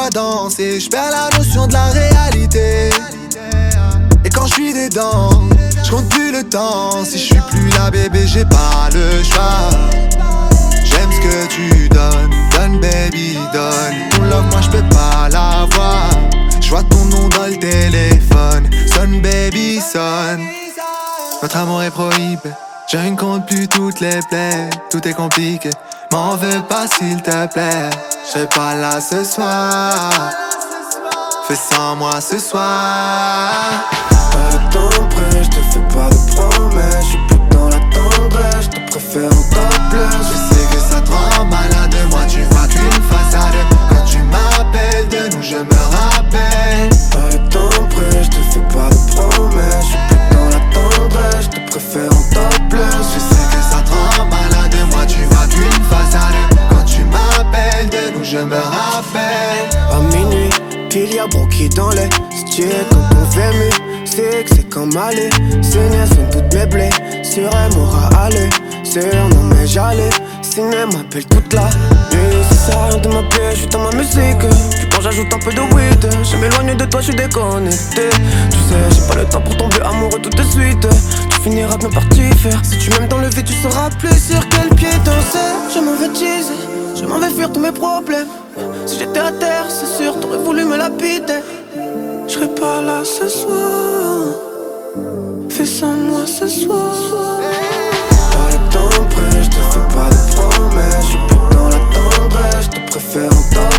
à danser, je perds la notion de la réalité. Et quand je suis dedans, je compte plus le temps. Si je suis plus là bébé, j'ai pas le choix. J'aime ce que tu donnes, donne baby, donne. Ton love moi je peux pas l'avoir. Je vois ton nom dans le téléphone. Sonne baby, sonne. Notre amour est prohibé. Je ne compte plus toutes les plaies. Tout est compliqué, m'en veux pas s'il te plaît. Je serai pas là ce soir. Fais sans moi ce soir. Pas le temps près, je te fais pas de promesses. Je suis plus dans la tendresse, je te préfère en topless. Je sais que ça te rend malade, moi tu vois qu'une façade. Quand tu m'appelles de nous je me rappelle. Pas le temps près, je te fais pas de promesses. Je suis plus dans la tendresse, je te préfère en topless. Je sais que ça te rend malade, moi tu vois qu'une façade. Quand tu m'appelles de nous je me rappelle. À minuit, pile y'a broqué dans les styles. Quand on fait mieux, c'est que c'est comme aller. Saigner sont toutes mes blés. Sur elle m'aura allé. Sur non mais j'allais. Ciné m'appelle toute la nuit. Ça sert à rien de m'appeler, je suis dans ma musique. Puis quand j'ajoute un peu de weed, je m'éloigne de toi, je suis déconnecté. Tu sais, j'ai pas le temps pour tomber amoureux tout de suite. Tu finiras bien par t'y faire. Si tu m'aimes dans le vide, tu sauras plus sur quel pied danser. Je m'en vais teaser, je m'en vais fuir tous mes problèmes. Si j'étais à terre, c'est sûr, t'aurais voulu me lapider. Je serais pas là ce soir. Fais sans moi ce soir. Pas le temps près, je te fais pas de promesses. Je suis plus dans la tendresse, je te préfère en temps.